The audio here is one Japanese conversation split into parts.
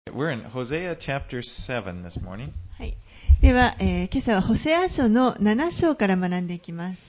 We're in Hosea chapter 7 this morning. はい。では、今朝はホセア書の7章から学んでいきます。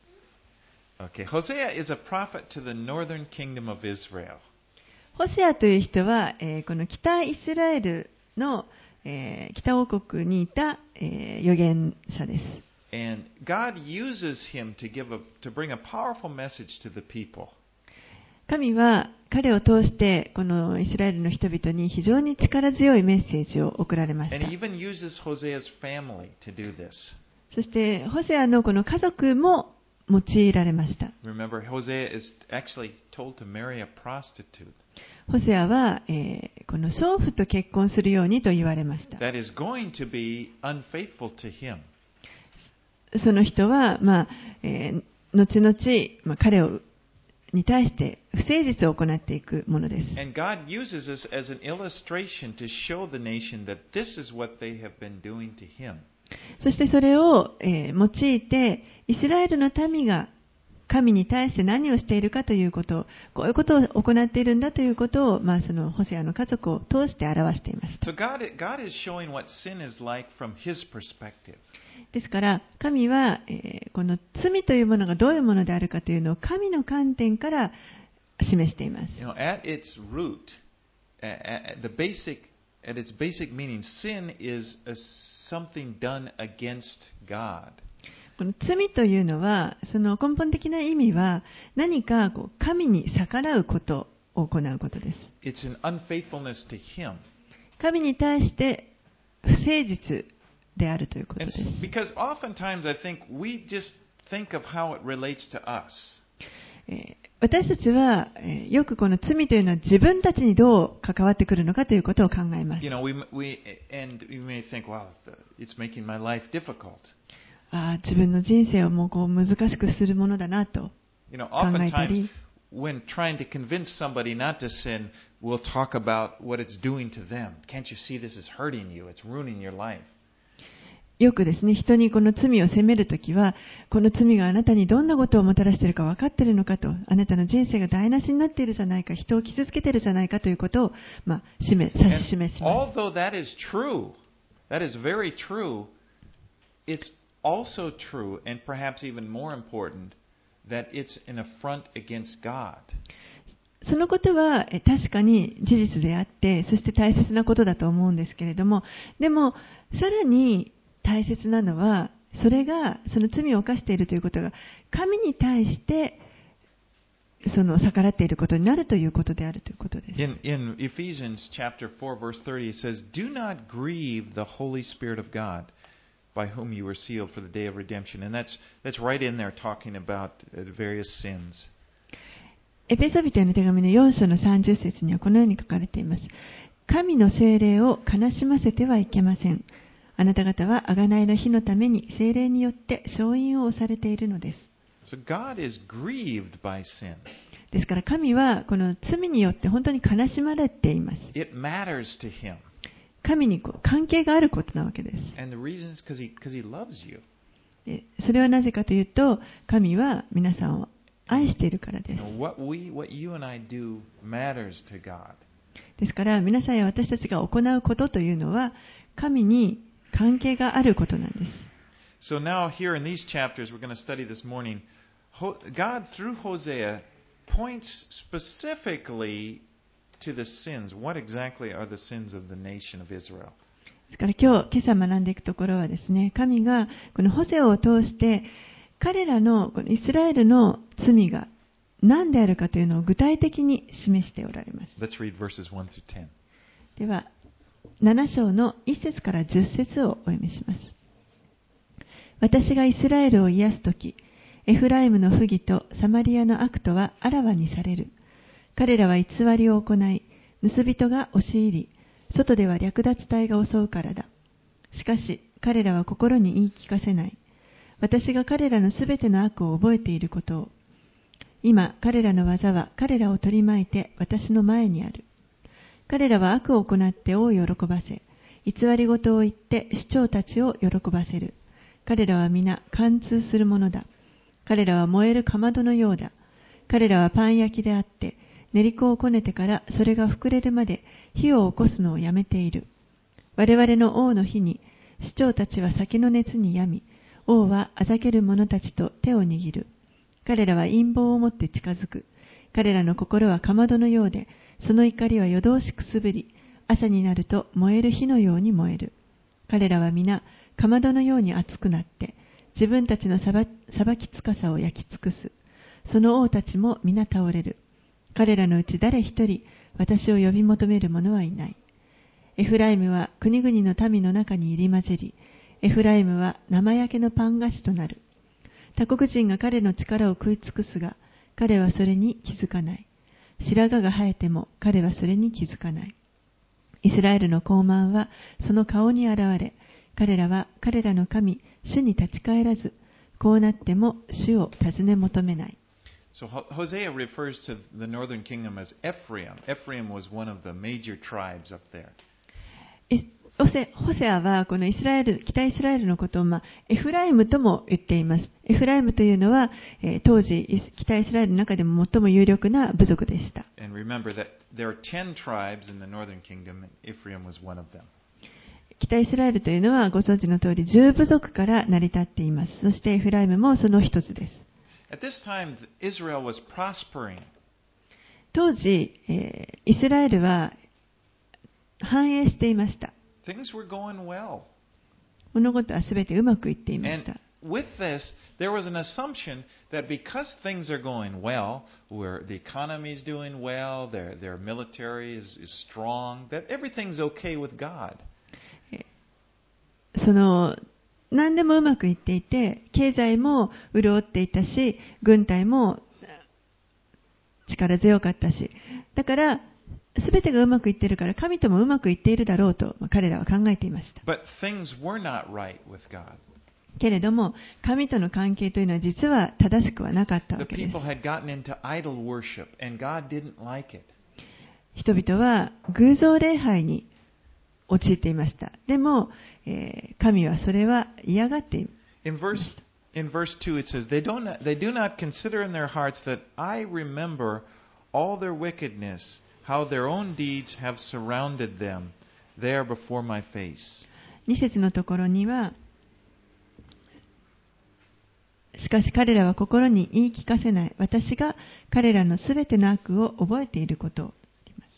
Okay, Hosea is a prophet to the northern kingdom of Israel. ホセアという人は、この北イスラエルの、北王国にいた、預言者です。 And God uses him to bring a powerful message to the people. 神は彼を通してこのイスラエルの人々に非常に力強いメッセージを送られました。 And he even uses Hosea's family to do this. そしてホセアのこの家族も用いられました。 Remember, Hosea is actually told to marry a prostitute. ホセアは、この娼婦と結婚するようにと言われました。 That is going to be unfaithful to him. その人は、後々、彼に対して不誠実を行っていくものです。 And God uses this as an illustration to show the nation that this is what they have been doing to him. そしてそれを、用いてイスラエルの民が神に対して何をしているかということ、こういうことを行っているんだということを、そのホセアの家族を通して表していました。 So God is showing what sin is like from his perspective. ですから神は、この罪というものがどういうものであるかというのを神の観点から示しています。 At its root, at its basic meaning, sin is something done against God. この罪というのは、その根本的な意味は何か神に逆らうことを行うことです。 It's an unfaithfulness to him. 神に対して不誠実であるということです。 Because oftentimes I think we just think of how it relates to us. 私たちはよくこの罪というのは自分たちにどう関わってくるのかということを考えます。 We may think, wow, it's making my life difficult. 自分の人生をもう難しくするものだなと考えたり。 When trying to convince somebody not to sin, we'll talk about what it's doing to them. Can't you see this is hurting you? It's ruining your life. よくですね、人にこの罪を責めるときは、この罪があなたにどんなことをもたらしているか分かっているのかと、あなたの人生が台無しになっているじゃないか、人を傷つけているじゃないかということを、指し示します。 Although that is true, that is very true, it's also true, and perhaps even more important, that it's an affront against God. そのことは確かに事実であって、そして大切なことだと思うんですけれども、でもさらに大切なのは、それがその罪を犯しているということが神に対して逆らっていることになるということであるということです。 In Ephesians chapter 4 verse 30 it says, "Do not grieve the Holy Spirit of God, by whom you were sealed for the day of redemption." And that's right in there talking about various sins. エペソビトへの手紙の4章の30節にはこのように書かれています。神の聖霊を悲しませてはいけません。あなた方は贖いの日のために聖霊によって証印を押されているのです。 So God is grieved by sin. ですから神はこの罪によって本当に悲しまれています。 It matters to him. 神に関係があることなわけです。 And the reason is because he loves you. それはなぜかというと、神は皆さんを愛しているからです。 What you and I do matters to God. ですから皆さんや私たちが行うことというのは神に関係があることなんです。 So now here in these chapters we're going to study this morning, God through Hosea points specifically to the sins. What exactly are the sins of the nation of Israel? ですから今朝学んでいくところはですね、神がこのホセアを通して彼らのこのイスラエルの罪が何であるかというのを具体的に示しておられます。 Let's read verses 1 through 10. では7章の1節から10節をお読みします。私がイスラエルを癒すとき、エフライムの不義とサマリアの悪とはあらわにされる。彼らは偽りを行い、盗人が押し入り、外では略奪隊が襲うからだ。しかし彼らは心に言い聞かせない。私が彼らのすべての悪を覚えていることを。今彼らの技は彼らを取り巻いて私の前にある。彼らは悪を行って王を喜ばせ、偽り事を言って首長たちを喜ばせる。彼らは皆貫通するものだ。彼らは燃えるかまどのようだ。彼らはパン焼きであって、 練り粉をこねてからそれが膨れるまで火を起こすのをやめている。我々の王の日に、首長たちは酒の熱に病み、王はあざける者たちと手を握る。彼らは陰謀を持って近づく。彼らの心はかまどのようで、その怒りは夜通しくすぶり、朝になると燃える火のように燃える。彼らは皆、かまどのように熱くなって、自分たちの裁きつかさを焼き尽くす。その王たちも皆倒れる。彼らのうち誰一人、私を呼び求める者はいない。エフライムは国々の民の中に入り混じり、エフライムは生焼けのパン菓子となる。他国人が彼の力を食い尽くすが、彼はそれに気づかない。白髪が生えても彼はそれに気づかない。イスラエルの高慢はその顔に現れ、彼らは彼らの神、主に立ち返らず、こうなっても主を尋ね求めない。 So Hosea refers to the northern kingdom as Ephraim. Ephraim was one of the major tribes up there. ホセアはこの北イスラエルのことを、エフライムとも言っています。エフライムというのは、当時北イスラエルの中でも最も有力な部族でした。 And remember that there are 10 tribes in the northern kingdom, and Ephraim was one of them. 北イスラエルというのはご存知の通り10部族から成り立っています。そしてエフライムもその一つです。 At this time, Israel was prospering. 当時、イスラエルは繁栄していました。 Things were going well. 物事はすべてうまくいっていまし And た。 with this, there was an assumption that because things are going well, where the economy is doing well, their military is strong, that everything's okay with God. 何でもうまくいっていて、経済も潤っていたし、軍隊も力強かったし、だからすべてがうまくいっているから神ともうまくいっているだろうと彼らは考えていました。 But things were not right with God. けれども神との関係というのは実は正しくはなかったわ The けです。 people had gotten into idol worship, and God didn't like it. 人々は偶像礼拝に陥っていました。でも、神はそれは嫌がっている。 In verse 2 it says, They do not consider in their hearts that I remember all their wickedness, how their own deeds have surrounded them there before my face. 2節のところには、しかし彼らは心に言い聞かせない。私が彼らのすべての悪を覚えていることを言います。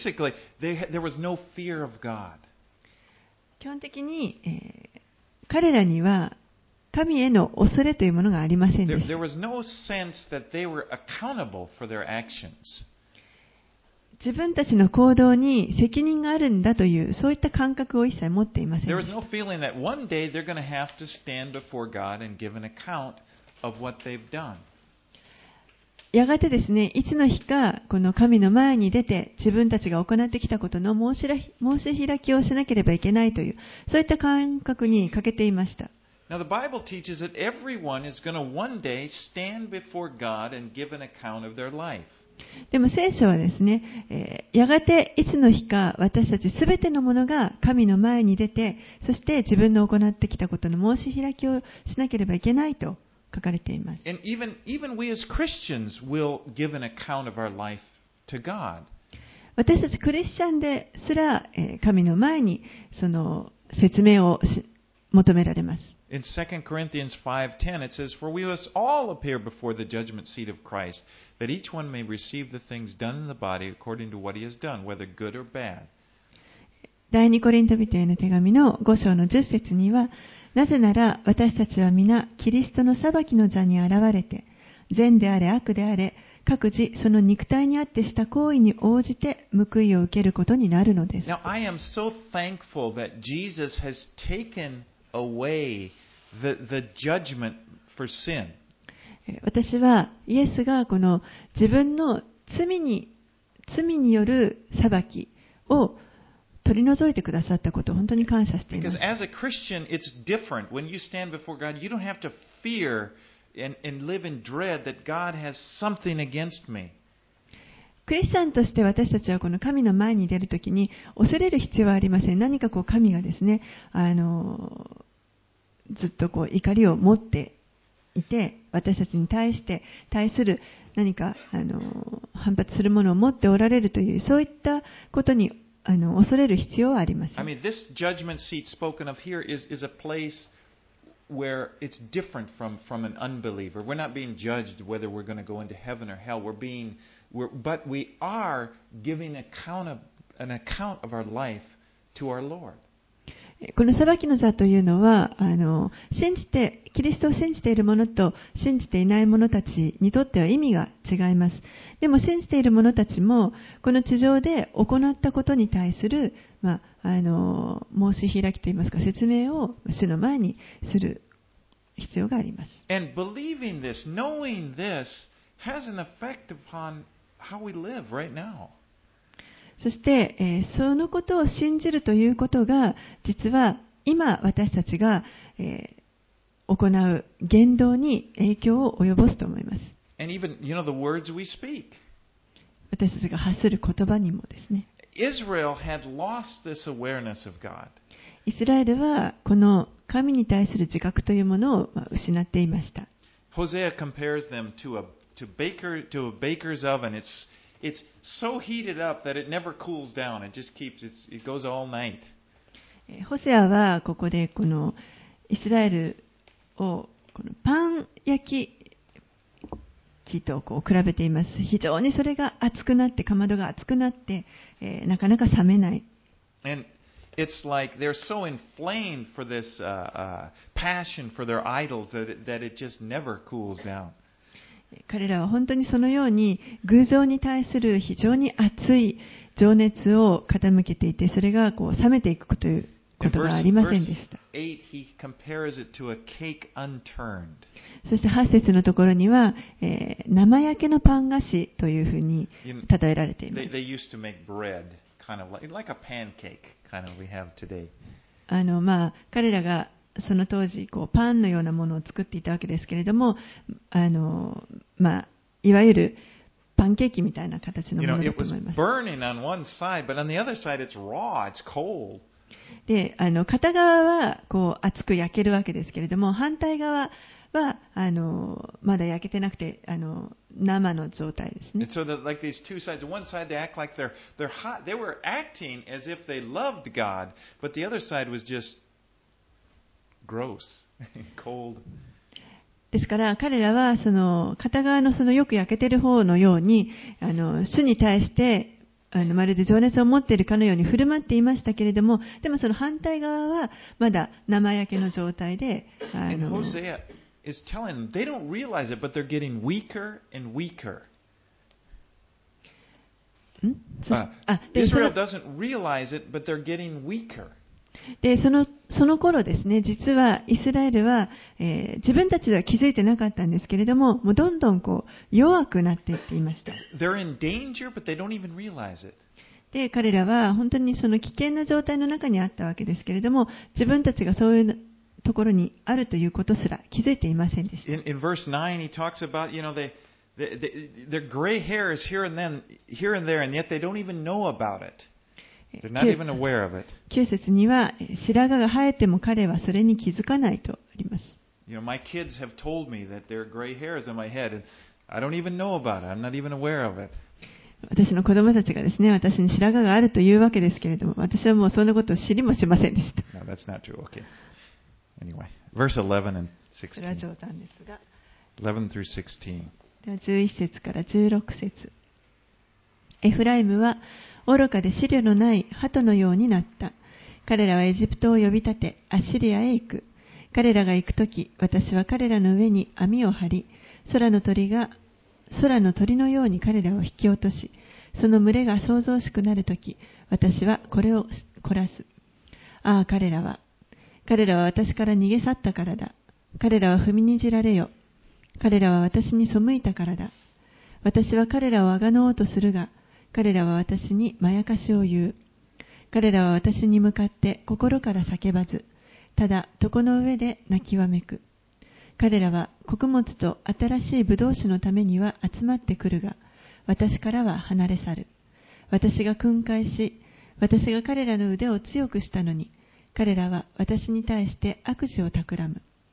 Basically, there was no fear of God. 基本的に、彼らには神への恐れというものがありませんでした。 There was no sense that they were accountable for their actions. 自分たちの行動に責任があるんだというそういった感覚を一切持っていません There で was した。 no feeling that one day they're going to have to stand before God and give an account of what they've done. やがてですね、いつの日かこの神の前に出て自分たちが行ってきたことの申し開きをしなければいけないというそういった感覚に欠けていました。 Now the Bible teaches that everyone is going to one day stand before God and give an account of their life. でも聖書はですね、やがていつの日か私たちすべてのものが神の前に出て、そして自分の行ってきたことの申し開きをしなければいけないと書かれています。 And even we as Christians will give an account of our life to God. 私たちクリスチャンですら、神の前にその説明を求められます。 In 2 Corinthians 5:10 it says, For we must all appear before the judgment seat of Christ, that each one may receive the things done in the body according to what he has done, whether good or bad. 第2コリント人への手紙の5章の10節には、なぜなら私たちは皆キリストの裁きの座に現れて、善であれ悪であれ、各自その肉体にあってした行為に応じて報いを受けることになるのです。 Now I am so thankful that Jesus has taken away the judgment for sin. 私はイエスがこの自分の罪による裁きを取り除いてくださったことを本当に感謝していま Because す。 as a Christian, it's different. When you stand before God, you don't have to fear and live in dread that God has something against me. クリスチャンとして私たちはこの神の前に出るときに恐れる必要はありません。何か神がですね、ずっと怒りを持っていて、私たちに対する何か反発するものを持っておられるという、そういったことに恐れる必要はありません。 I mean, this judgment seat spoken of here is a place where it's different from an unbeliever. We're not being judged whether we're going to go into heaven or hell. But we are giving an account of our life to our Lord. この裁きの座というのは、キリストを信じている者と信じていない者たちにとっては意味が違います。でも信じている者たちも、この地上で行ったことに対する、申し開きといいますか、説明を主の前にする必要があります。 And believing this, knowing this, has an effect upon how we live right now. そして、そのことを信じるということが、実は今私たちが、行う言動に影響を及ぼすと思います。 And even, the words we speak. 私たちが発する言葉にもですね。 Israel had lost this awareness of God. イスラエルはこの神に対する自覚というものを失っていました。 Hosea compares them to a baker's oven. It's so heated up that it never cools down. It just it goes all night. ホセアはここでこのイスラエルをこのパン焼き器と比べています。非常にそれが熱くなって、かまどが熱くなって、なかなか冷めない。 And it's like they're so inflamed for this passion for their idols that it just never cools down. 彼らは本当にそのように偶像に対する非常に熱い情熱を傾けていて、それが冷めていくということがありませんでした。そして8節のところには、生焼けのパン菓子というふうに例えられています。彼らがその当時パンのようなものを作っていたわけですけれども、いわゆるパンケーキみたいな形のものだと思います。で、片側は熱く焼けるわけですけれども、反対側はまだ焼けてなくて生の状態ですね。 So that like these two sides, one side they act like they're hot. They were acting as if they loved God, but the other side was just gross, cold. ですから彼らはその片側のそのよく焼けてる方のように主に対してまるで情熱を持っているかのように振る舞っていましたけれども、でもその反対側はまだ生焼けの状態で Hosea is telling them they don't realize it, but they're getting weaker and weaker. Israel doesn't realize it, but they're getting weaker. でその頃ですね、実はイスラエルは、自分たちでは気づいてなかったんですけれども、もうどんどん弱くなっていっていました。 They're in danger, but they don't even realize it. で、彼らは本当にその危険な状態の中にあったわけですけれども、自分たちがそういうところにあるということすら気づいていませんでした。 In verse 9, he talks about, their gray hair is here and there, and yet they don't even know about it. They're not even aware of it. 9節には白髪が生えても彼はそれに気づかないとあります。 My kids have told me that there are gray hairs on my head, and I don't even know about it. I'm not even aware of it. 私の子供たちがですね、私に白髪があるというわけですけれども、私はもうそんなことを知りもしませんでした。 No, that's not true. Okay. Anyway, verse 11 and 16. それは冗談ですが。 11 through 16. では11節から16節。エフライムは愚かで思慮のない鳩のようになった。彼らはエジプトを呼び立て、アッシリアへ行く。彼らが行くとき、私は彼らの上に網を張り、空の鳥のように彼らを引き落とし、その群れが騒々しくなるとき、私はこれを凝らす。ああ、彼らは私から逃げ去ったからだ。彼らは踏みにじられよ。彼らは私に背いたからだ。私は彼らをあがのおうとするが、彼らは私にまやかしを言う。彼らは私に向かって心から叫ばず、ただ床の上で泣きわめく。彼らは穀物と新しいブドウ酒のためには集まってくるが、私からは離れ去る。私が訓戒し、私が彼らの腕を強くしたのに、彼らは私に対して悪事を企む。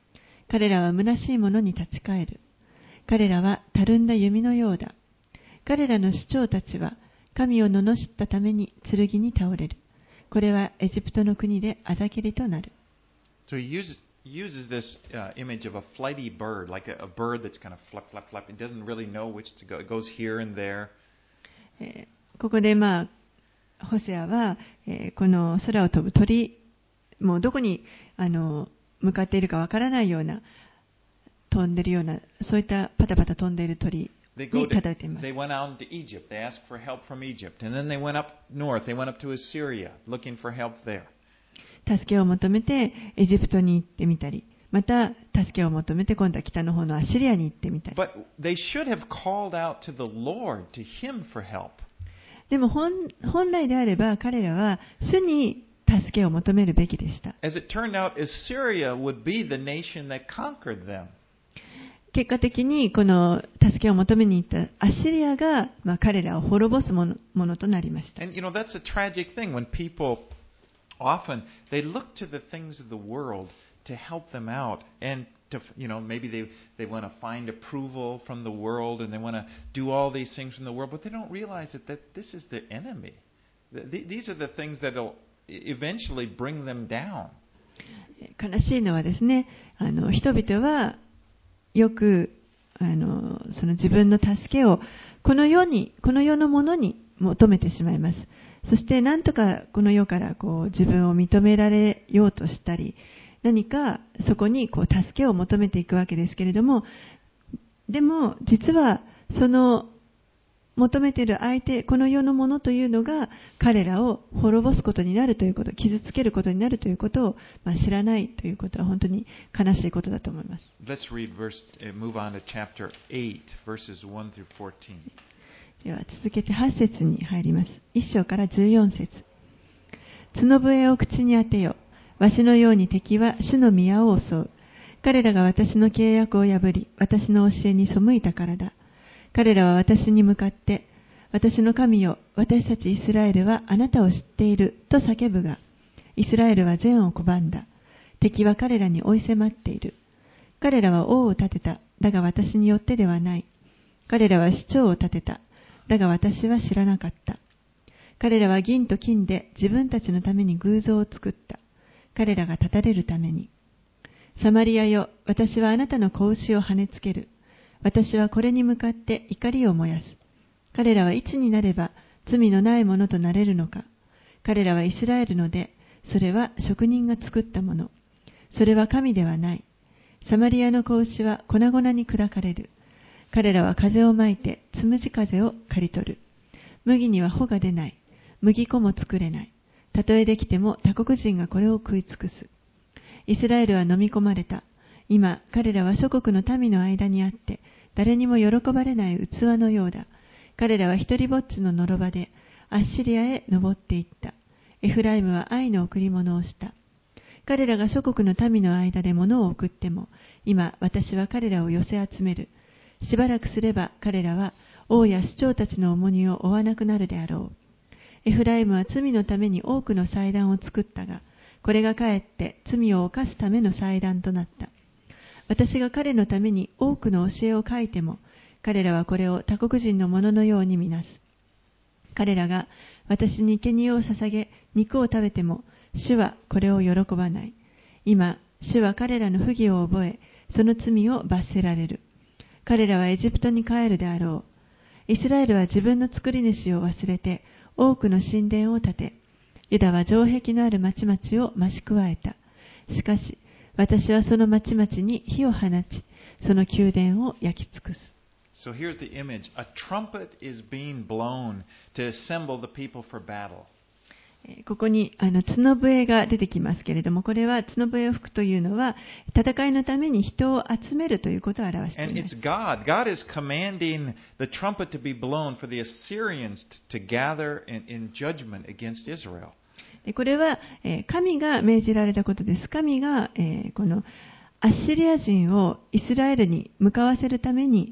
彼らは虚しいものに立ち返る。彼らはたるんだ弓のようだ。彼らの首長たちは神を罵ったために剣に倒れる。これはエジプトの国であざけりとなる。 So he uses this image of a flighty bird, like a bird that's kind of flap, flap, flap. It doesn't really know which to go. It goes here and there. ここでホセアは、この空を飛ぶ鳥、もうどこに向かっているかわからないような、飛んでいるような、そういったパタパタ飛んでいる鳥に例えています。 They went out into Egypt. They asked for help from Egypt. And then they went up north. They went up to Assyria, looking for help there. 助けを求めてエジプトに行ってみたり、また助けを求めて今度は北の方のアッシリアに行ってみたり。 But they should have called out to the Lord, to Him for help. でも本来であれば彼らは主に助けを求めるべきでした。 As it turned out, Assyria would be the nation that conquered them. 結果的にこの助けを求めに行ったアッシリアが、彼らを滅ぼすものとなりました。 And that's a tragic thing when people often they look to the things of the world to help them out, and to maybe they want to find approval from the world, and they want to do all these things from the world, but they don't realize that this is the enemy. These are the things that'll eventually bring them down. 悲しいのはですね、人々はよくその自分の助けをこの世のものに求めてしまいます。そして何とかこの世から自分を認められようとしたり、何かそこに助けを求めていくわけですけれども、でも実はその求めている相手、この世のものというのが彼らを滅ぼすことになるということ、傷つけることになるということを知らないということは本当に悲しいことだと思います。 Let's move on to chapter 8, verses 1 through 14. では続けて8節に入ります。1章から14節。角笛を口に当てよ。わしのように敵は主の宮を襲う。彼らが私の契約を破り、私の教えに背いたからだ。彼らは私に向かって、私の神よ、私たちイスラエルはあなたを知っていると叫ぶが、イスラエルは善を拒んだ。敵は彼らに追い迫っている。彼らは王を立てた。だが私によってではない。彼らは首長を立てた。だが私は知らなかった。彼らは銀と金で自分たちのために偶像を作った。彼らが立たれるために。サマリアよ、私はあなたの子牛を跳ねつける。私はこれに向かって怒りを燃やす。彼らはいつになれば罪のないものとなれるのか。彼らはイスラエルので、それは職人が作ったもの。それは神ではない。サマリアの子牛は粉々に砕かれる。彼らは風をまいてつむじ風を刈り取る。麦には穂が出ない。麦粉も作れない。たとえできても他国人がこれを食い尽くす。イスラエルは飲み込まれた。今、彼らは諸国の民の間にあって、誰にも喜ばれない器のようだ。彼らは一人ぼっちののろばで、アッシリアへ登っていった。エフライムは愛の贈り物をした。彼らが諸国の民の間で物を送っても、今、私は彼らを寄せ集める。しばらくすれば彼らは王や首長たちの重荷を負わなくなるであろう。エフライムは罪のために多くの祭壇を作ったが、これがかえって罪を犯すための祭壇となった。私が彼のために多くの教えを書いても、彼らはこれを他国人のもののように見なす。彼らが私に生贄を捧げ、肉を食べても、主はこれを喜ばない。今、主は彼らの不義を覚え、その罪を罰せられる。彼らはエジプトに帰るであろう。イスラエルは自分の作り主を忘れて、多くの神殿を建て、ユダは城壁のある町々を増し加えた。しかし、私はその町々に火を放ち、その宮殿を焼き尽くす。 So here's the image. A trumpet is being blown to assemble the people for battle. ここに角笛が出てきますけれども、これは角笛を吹くというのは戦いのために人を集めるということを表しています。 And it's God. God is commanding the trumpet to be blown for the Assyrians to gather in judgment against Israel. これは神が命じられたことです。神がこのアッシリア人をイスラエルに向かわせるために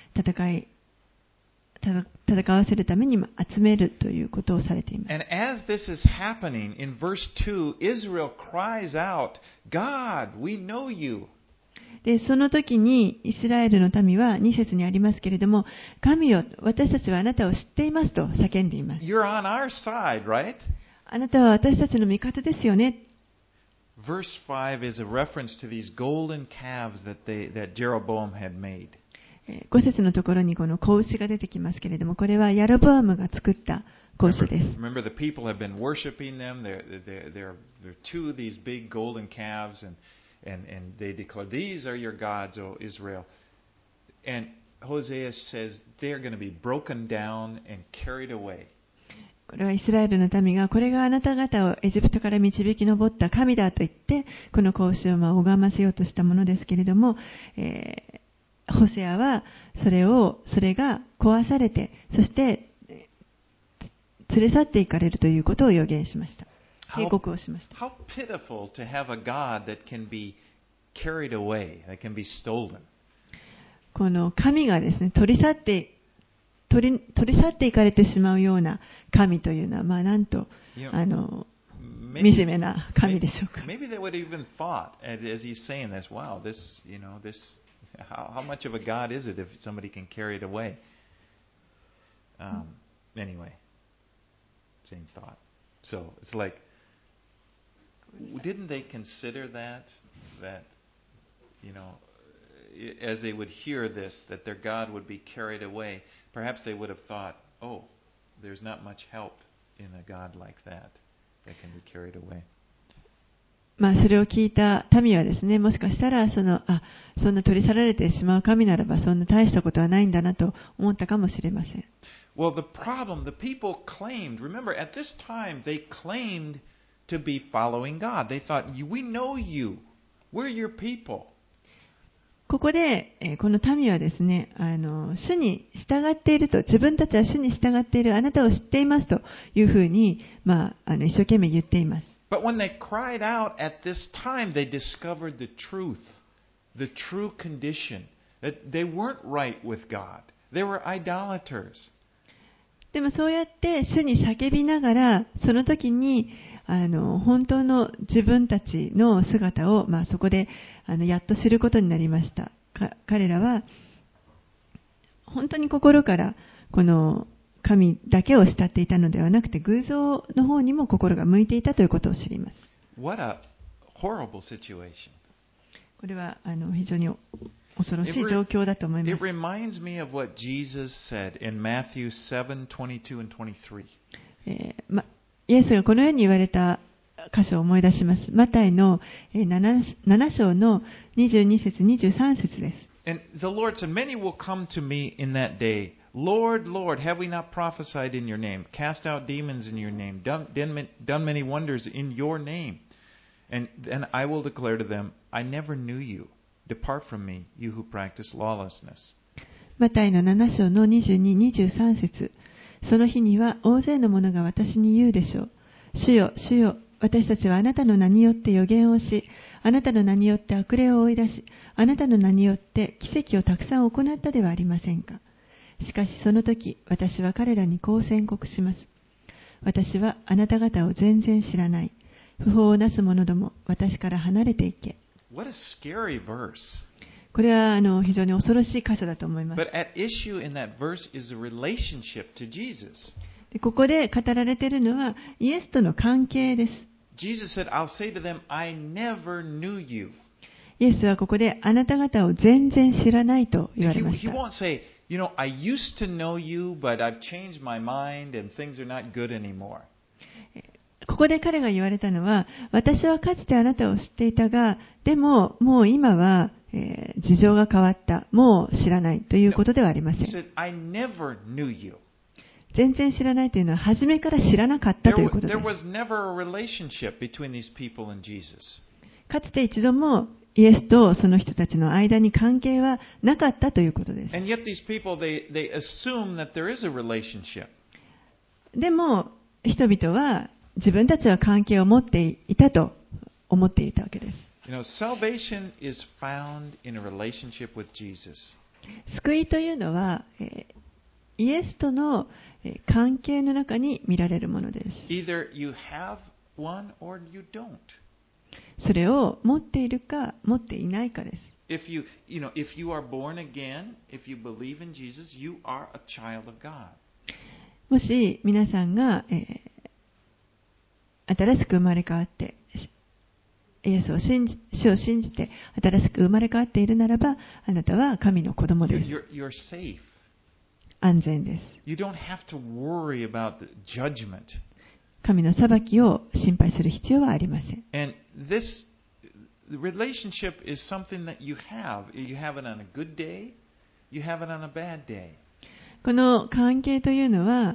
戦わせるために集めるということをされています。 And as this is happening, in verse 2, Israel cries out, God, we know you. で、その時にイスラエルの民は2節にありますけれども、神よ、私たちはあなたを知っていますと叫んでいます。 You're on our side, right? あなたは私たちの味方ですよね。 Verse 5 is a reference to these golden calves that Jeroboam had made. 5節のところにこの子牛が出てきますけれども、これはヤロボアムが作った子牛です。 Remember, the people have been worshiping them. They're two of these big golden calves, and they declare, "These are your gods, O Israel." And Hosea says they're going to be broken down and carried away. これはイスラエルの民がこれがあなた方をエジプトから導き上った神だと言ってこの子牛を拝ませようとしたものですけれども、ホセアはそれが壊されて、そして連れ去っていかれるということを予言しました。警告をしました。 How pitiful to have a God that can be carried away, that can be stolen. この神がですね、取り去っていかれてしまうような神というのは、なんと惨めな神でしょうか。 Maybe they would even thought, as he's saying this, wow, how much of a God is it if somebody can carry it away? Anyway, same thought. So it's like, didn't they consider that, as they would hear this, that their God would be carried away, perhaps they would have thought, oh, there's not much help in a God like that can be carried away. それを聞いた民はですね、もしかしたらそんな取り去られてしまう神ならばそんな大したことはないんだなと思ったかもしれません。 Well, the people claimed, remember, at this time they claimed to be following God. They thought, we know you. We're your people. ここで、この民はですね、主に従っていると、自分たちは主に従っている、あなたを知っていますというふうに、一生懸命言っています。 But when they cried out at this time, they discovered the truth, the true condition, that they weren't right with God. They were idolaters. でもそうやって主に叫びながら、その時に本当の自分たちの姿を、そこでやっと知ることになりました。彼らは本当に心からこの神だけを慕っていたのではなくて、偶像の方にも心が向いていたということを知ります。 What a horrible situation. これは非常に恐ろしい状況だと思います。 It reminds me of what Jesus said in Matthew 7:22 and 23. イエスがこのように言われた箇所を思い出します。マタイの7章の22節23節です。 And the Lord said, Many will come to me in that day. Lord, Lord, have we not prophesied in your name, cast out demons in your name, done many wonders in your name? And then I will declare to them, I never knew you. Depart from me, you who practice lawlessness. マタイの7章の22、23節。その日には大勢の者が私に言うでしょう。主よ、主よ、私たちはあなたの名によって預言をし、あなたの名によって悪霊を追い出し、あなたの名によって奇跡をたくさん行ったではありませんか。しかしその時、私は彼らにこう宣告します。私はあなた方を全然知らない。不法をなす者ども、私から離れていけ。 What a scary verse. これは非常に恐ろしい箇所だと思います。 But at issue in that verse is the relationship to Jesus. ここで語られているのはイエスとの関係です。 Jesus said, I'll say to them, I never knew you. イエスはここであなた方を全然知らないと言われました。 He won't say, I used to know you, but I've changed my mind and things are not good anymore. ここで彼が言われたのは、私はかつてあなたを知っていたが、でももう今は、事情が変わった。もう知らないということではありません。 He said, I never knew you. 全然知らないというのは初めから知らなかったということです。 There was never a relationship between these people and Jesus. かつて一度もイエスとその人たちの間に関係はなかったということです。 And yet these people, they assume that there is a relationship. でも人々は自分たちは関係を持っていたと思っていたわけです。 Salvation is found in a relationship with Jesus. 救いというのは、イエスとの関係の中に見られるものです。 Either you have one or you don't. それを持っているか持っていないかです。 If you are born again, if you believe in Jesus, you are a child of God. もし皆さんが、新しく生まれ変わって、イエスを主を信じて新しく生まれ変わっているならば、あなたは神の子供です。 You're safe. 安全です。 You don't have to worry about the judgment. 神の裁きを心配する必要はありません。 And this relationship is something that you have. You have it on a good day, you have it on a bad day. この関係というのは、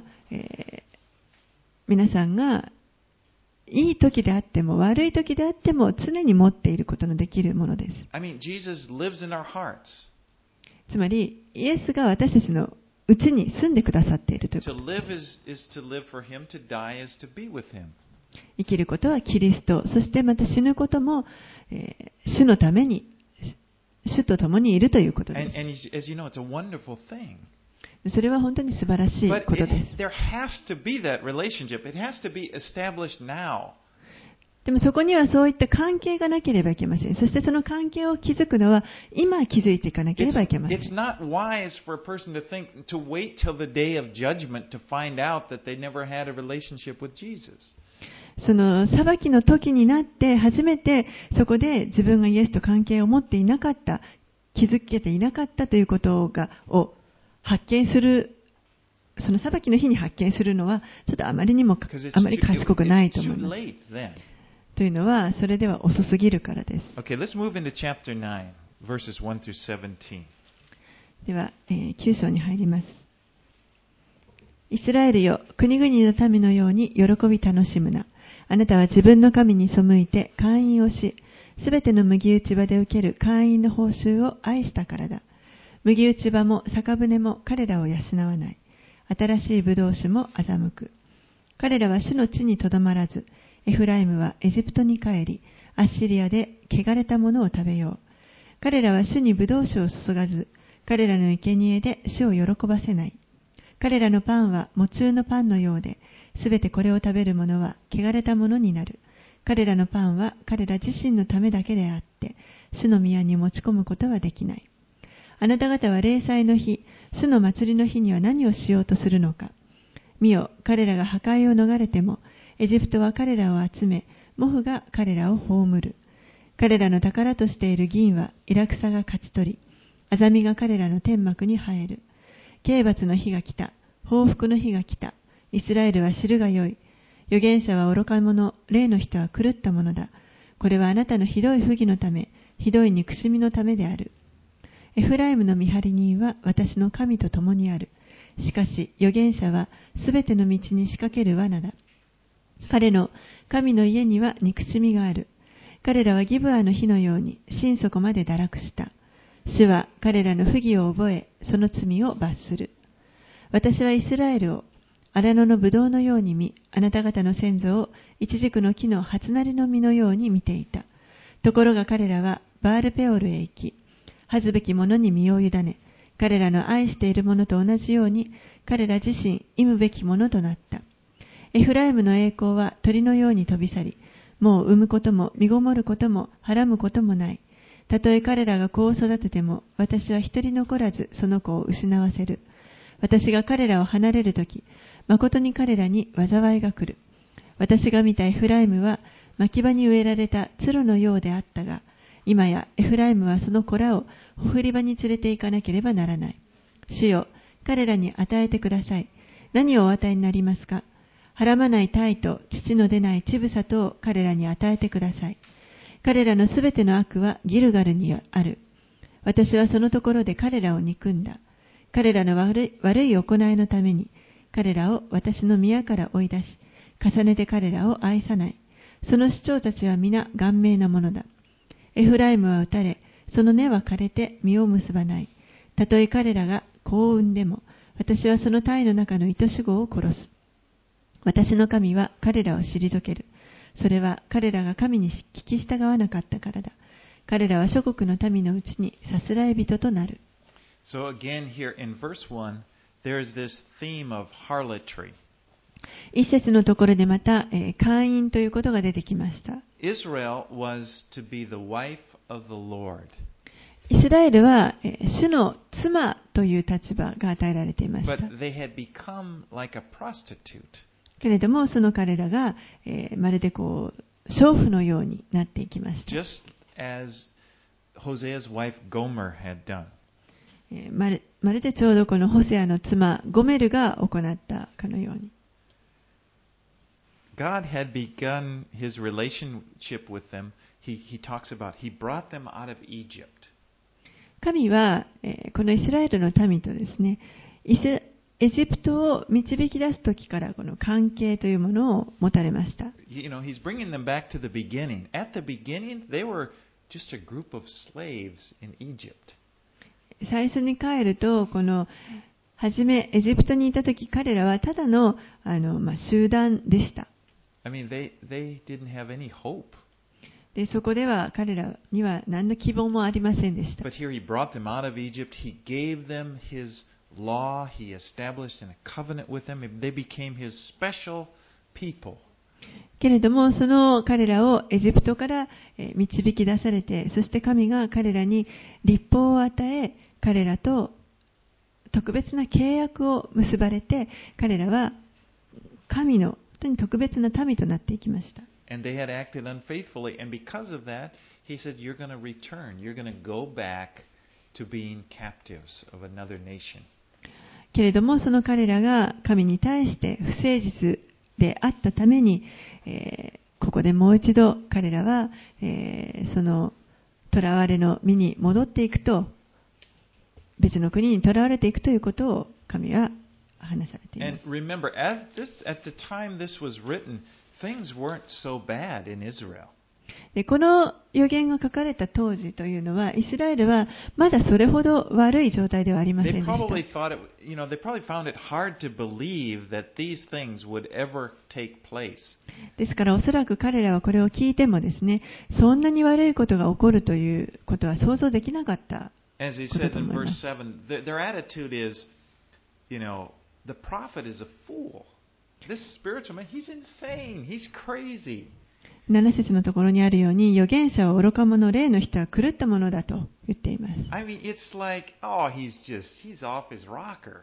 皆さんがいい時であっても悪い時であっても常に持っていることのできるものです。 I mean, Jesus lives in our hearts. つまり、イエスが私たちのうちに住んでくださっているというこ To とです。 live is to live for Him, to die is to be with Him. 生きることはキリスト、そしてまた死ぬことも、主のために、主と共にいるということで And as you know, it's a wonderful thing. す。それは本当に素晴らしい But ことです。 there has to be that relationship. It has to be established now. でもそこにはそういった関係がなければいけません。そしてその関係を築くのは今築いていかなければいけません。 It's not wise for a person to wait till the day of judgment to find out that they never had a relationship with Jesus. その裁きの時になって初めてそこで自分がイエスと関係を持っていなかった、築けていなかったということを発見する、その裁きの日に発見するのはちょっとあまり賢くないと思います。というのはそれでは遅すぎるからです。 Okay, let's move into chapter 9, verses 1 through 17. では、9章に入ります。イスラエルよ、国々の民のように喜び楽しむな。あなたは自分の神に背いて会員をし、すべての麦打ち場で受ける会員の報酬を愛したからだ。麦打ち場も酒舟も彼らを養わない。新しい葡萄酒も欺く。彼らは主の地にとどまらず、エフライムはエジプトに帰り、アッシリアで汚れたものを食べよう。彼らは主に葡萄酒を注がず、彼らの生贄で主を喜ばせない。彼らのパンは喪中のパンのようで、すべてこれを食べる者は汚れたものになる。彼らのパンは彼ら自身のためだけであって、主の宮に持ち込むことはできない。あなた方は礼祭の日、主の祭りの日には何をしようとするのか。見よ、彼らが破壊を逃れても、エジプトは彼らを集め、モフが彼らを葬る。彼らの宝としている銀はイラクサが勝ち取り、アザミが彼らの天幕に生える。刑罰の日が来た。報復の日が来た。イスラエルは知るがよい。預言者は愚か者、霊の人は狂ったものだ。これはあなたのひどい不義のため、ひどい憎しみのためである。エフライムの見張り人は私の神と共にある。しかし預言者はすべての道に仕掛ける罠だ。彼の神の家には憎しみがある。彼らはギブアの火のように心底まで堕落した。主は彼らの不義を覚え、その罪を罰する。私はイスラエルを荒野のブドウのように見、あなた方の先祖をイチジクの木の初なりの実のように見ていた。ところが彼らはバールペオルへ行き、恥ずべき者に身を委ね、彼らの愛している者と同じように、彼ら自身忌むべき者となった。エフライムの栄光は鳥のように飛び去り、もう産むことも身ごもることもはらむこともない。たとえ彼らが子を育てても、私は一人残らずその子を失わせる。私が彼らを離れるとき、誠に彼らに災いが来る。私が見たエフライムは牧場に植えられたツルのようであったが、今やエフライムはその子らをほふり場に連れて行かなければならない。主よ、彼らに与えてください。何をお与えになりますか。はらまない鯛と乳の出ない乳房とを彼らに与えてください。彼らのすべての悪はギルガルにある。私はそのところで彼らを憎んだ。彼らの悪い行いのために、彼らを私の宮から追い出し、重ねて彼らを愛さない。その首長たちは皆顔面なものだ。エフライムは打たれ、その根は枯れて実を結ばない。たとえ彼らが子を産んでも、私はその体の中の愛し子を殺す。私の神は彼らを退ける。それは彼らが神に聞き従わなかったからだ。彼らは諸国の民のうちにさすらい人となる。 So again here in verse 1, there is this theme of harlotry. 一節のところでまた、会員ということが出てきました。 Israel was to be the wife of the Lord. イスラエルは主の妻という立場が与えられていました。 But they had become like a prostitute. けれども、その彼らが、まるで娼婦のようになっていきました。 Just as Hosea's wife Gomer had done. まるでちょうどこのホセアの妻ゴメルが行ったかのように。 God had begun his relationship with them. He talks about, he brought them out of Egypt. 神は、このイスラエルの民とですね、エジプトを導き出す時からこの関係というものを持たれました。 You know, he's bringing them back to the beginning. At the beginning, they were just a group of slaves in Egypt. 最初に帰ると、この初めエジプトにいた時、彼らはただの、集団でした。 I mean, they didn't have any hope. で、そこでは彼らには何の希望もありませんでした。 But here he brought them out of Egypt. He gave them his law. He established a covenant with them. They became his special people. けれども、その彼らをエジプトから導き出されて、そして神が彼らに律法を与え、彼らと特別な契約を結ばれて、彼らは神の本当に特別な民となっていきました。 And they had acted unfaithfully. And because of that, he said, you're going to return. You're going to go back to being captives of another nation. けれども、その彼らが神に対して不誠実であったために、ここでもう一度彼らは、その囚われの身に戻っていくと、別の国に囚われていくということを神は話されています。 And remember, at the time this was written, things weren't so bad in Israel. でこの預言が書かれた当時というのは、イスラエルはまだそれほど悪い状態ではありませんで They した。 probably thought it, you know, they probably found it hard to believe that these things would ever take place. ですからおそらく彼らはこれを聞いてもですね、そんなに悪いことが起こるということは想像できなかった。 As he says in verse 7, their attitude is, you know, the prophet is a fool. This spiritual man, he's insane. He's crazy. 7節のところにあるように、預言者は愚か者、霊の人は狂ったものだと言っています。 I mean, it's like, oh, he's off his rocker.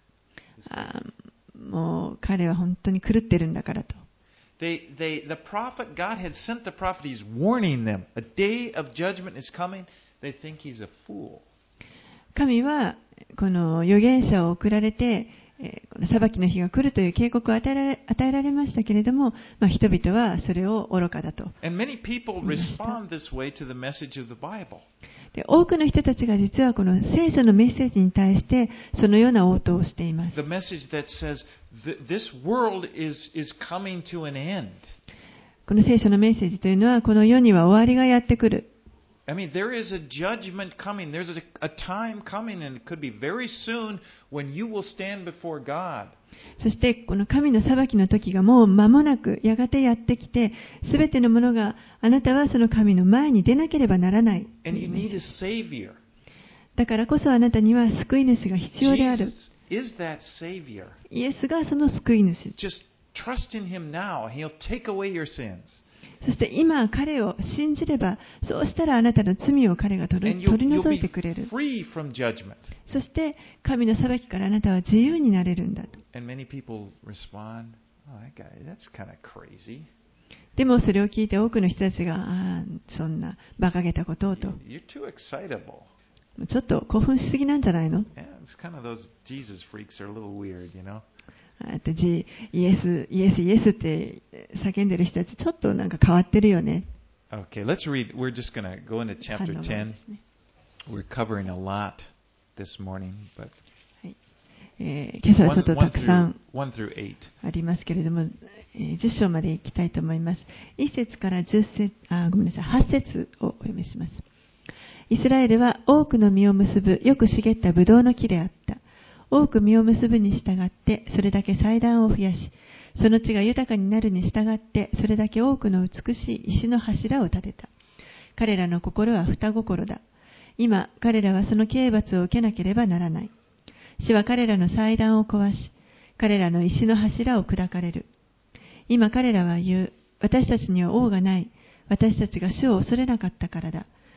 もう彼は本当に狂ってるんだからと。 The prophet, God had sent the prophet, he's warning them. A day of judgment is coming. They think he's a fool. 神はこの預言者を送られて、この裁きの日が来るという警告を与えられましたけれども、人々はそれを愚かだと。 And many people respond this way to the message of the Bible. で、多くの人たちが実はこの聖書のメッセージに対してそのような応答をしています。 The message that says this world is coming to an end. この聖書のメッセージというのは、この世には終わりがやってくる。 I mean, there is a judgment coming. There's a time coming, and it could be very soon when you will stand before God. そしてこの神の裁きの時がもう間もなくやがてやってきて、すべてのものがあなたはその神の前に出なければならない。 And you need a savior. だからこそあなたには救い主が必要である。 Jesus is that savior. イエスがその救い主。 Just trust in him now. He'll take away your sins. そして今彼を信じれば、そうしたらあなたの罪を彼が取 And り you'll 除 be いてくれる。 free from judgment. そして神の裁きからあなたは自由になれるんだと。 And many people respond, oh, that guy, that's kind of crazy. でもそれを聞いて多くの人たちが、そんな馬鹿げたことをと。 You're too excitable. ちょっと興奮しすぎなんじゃないの？ Yeah, it's kind of those Jesus freaks are a little weird, you know. イエスって叫んでる人たち、ちょっとなんか変わってるよね。 Okay, let's read. We're just going to go into 反応 chapter が 10. ですね。 We're covering a lot this morning, but 今朝はちょっとたくさん 1 through 8. ありますけれども、10章まで行きたいと思います。1節から8節をお読みします。イスラエルは多くの実を結ぶよく茂ったブドウの木であった。多く実を結ぶに従ってそれだけ祭壇を増やし、その地が豊かになるに従ってそれだけ多くの美しい石の柱を建てた。彼らの心は双心だ。今彼らはその刑罰を受けなければならない。主は彼らの祭壇を壊し、彼らの石の柱を砕かれる。今彼らは言う、私たちには王がない。私たちが主を恐れなかったからだ。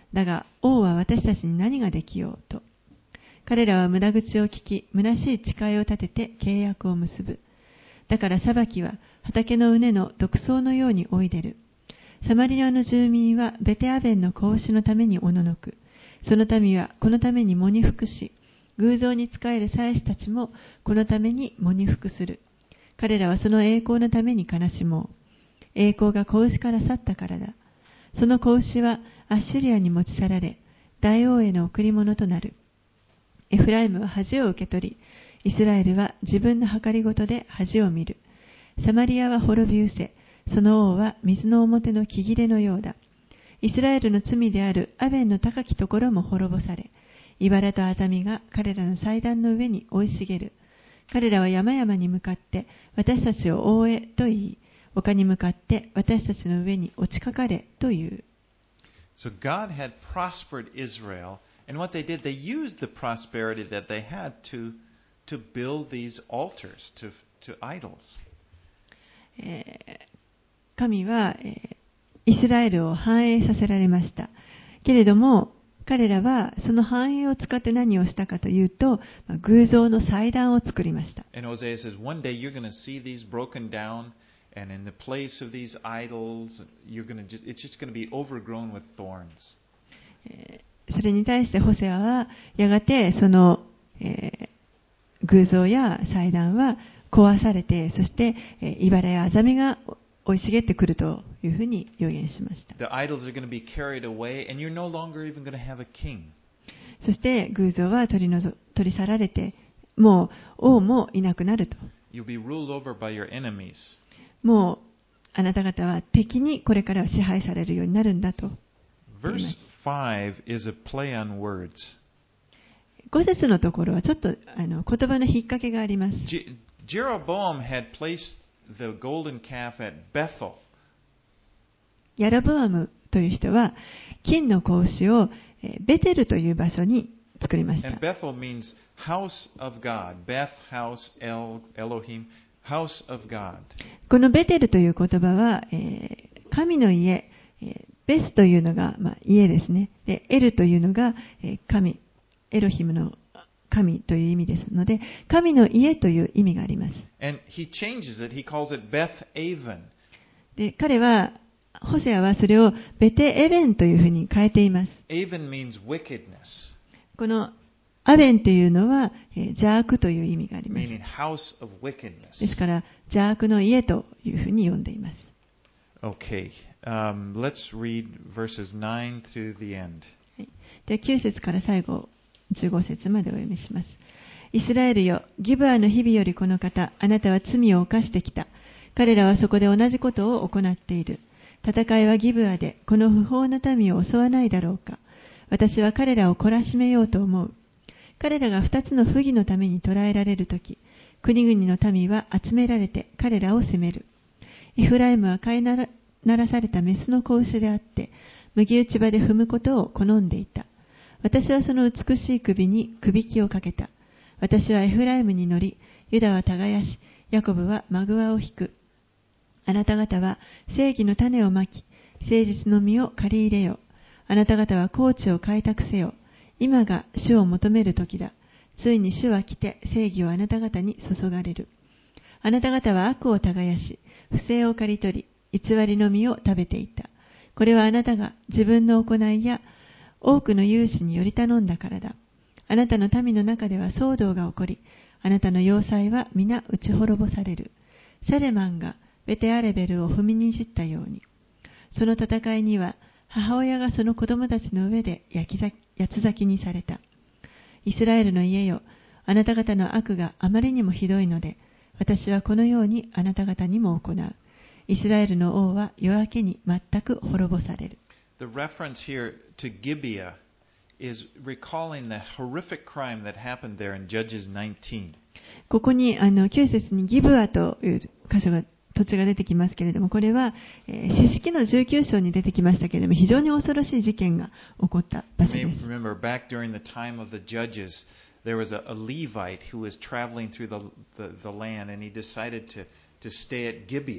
だが王は私たちに何ができようと。彼らは無駄口を聞き、虚しい誓いを立てて契約を結ぶ。だから裁きは畑の畝の独草のように追い出る。サマリアの住民はベテアベンの子牛のためにおののく。その民はこのために喪に服し、偶像に仕える祭司たちもこのために喪に服する。彼らはその栄光のために悲しもう。栄光が子牛から去ったからだ。その子牛はアッシリアに持ち去られ、大王への贈り物となる。エフライムは恥を受け取り、イスラエルは自分の計りごとで恥を見る。サマリアは滅び失せ、その王は水の表の木切れのようだ。イスラエルの罪であるアベンの高きところも滅ぼされ、茨とアザミが彼らの祭壇の上に生い茂る。彼らは山々に向かって私たちを覆えと言い、丘に向かって私たちの上に落ちかかれと言う。 So God had prospered Israel, and what they did, they used the prosperity that they had to build these altars to idols. 神はイスラエルを繁栄させられました。けれども彼らはその繁栄を使って何をしたかというと、偶像の祭壇を作りました。 And Hosea says, one day you're going to see these broken down, and in the place of these idols, it's just going to be overgrown with thorns. それに対してホセアはやがてその、偶像や祭壇は壊されて、そして茨やアザミが生い茂ってくるというふうに予言しました。 The idols are going to be carried away, and you're no longer even going to have a king. そして偶像は取り去られて、もう王もいなくなると。 You'll be ruled over by your enemies. もうあなた方は敵にこれからは支配されるようになるんだと。 Verse 5 is a play on words. 5節のところはちょっと言葉の引っ掛けがあります。 Jeroboam had placed the golden calf at Bethel. ヤロボアムという人は金の子牛をベテルという場所に作りました。 And Bethel means house of God. Beth, house, Elohim, house of God. このベテルという言葉は、神の家、ベスというのが、家ですね。で、エルというのが、神、エロヒムの神という意味ですので、神の家という意味があります。 And he changes it. He calls it Beth Aven. で、彼は、ホセアはそれをベテエベンというふうに変えています。 Aven means wickedness. このアベンというのは邪悪という意味があります。 Meaning house of wickedness. ですから邪悪の家というふうに呼んでいます。 Okay, let's read verses 9 to the end. では9節から最後15節までお読みします。イスラエルよ、ギブアの日々よりこの方、あなたは罪を犯してきた。彼らはそこで同じことを行っている。戦いはギブアで、この不法な民を襲わないだろうか。私は彼らを懲らしめようと思う。彼らが2つの不義のために捕らえられるとき、国々の民は集められて彼らを責める。エフライムは飼いならされたメスの子牛であって、麦打ち場で踏むことを好んでいた。私はその美しい首に首輝をかけた。私はエフライムに乗り、ユダは耕し、ヤコブはマグワを引く。あなた方は正義の種をまき、誠実の実を借り入れよ。あなた方は高地を開拓せよ。今が主を求める時だ。ついに主は来て正義をあなた方に注がれる。あなた方は悪を耕し、不正を刈り取り、偽りの実を食べていた。これはあなたが自分の行いや多くの勇士により頼んだからだ。あなたの民の中では騒動が起こり、あなたの要塞は皆打ち滅ぼされる。サレマンがベテアレベルを踏みにじったように。その戦いには母親がその子供たちの上で八つ裂きにされた。イスラエルの家よ、あなた方の悪があまりにもひどいので、私はこのようにあなた方にも行う。イスラエルの王は夜明けに全く滅ぼされる。 The reference here to Gibeah is recalling the horrific crime that happened there in Judges 19. ここに9節にギブアという箇所が土地が出てきますけれども、これは詩式の19章に出てきましたけれども、非常に恐ろしい事件が起こった場所です。 Remember, back during the time of the judges, there was a Levite who was traveling through the land, and he decided to stay at Gibeah.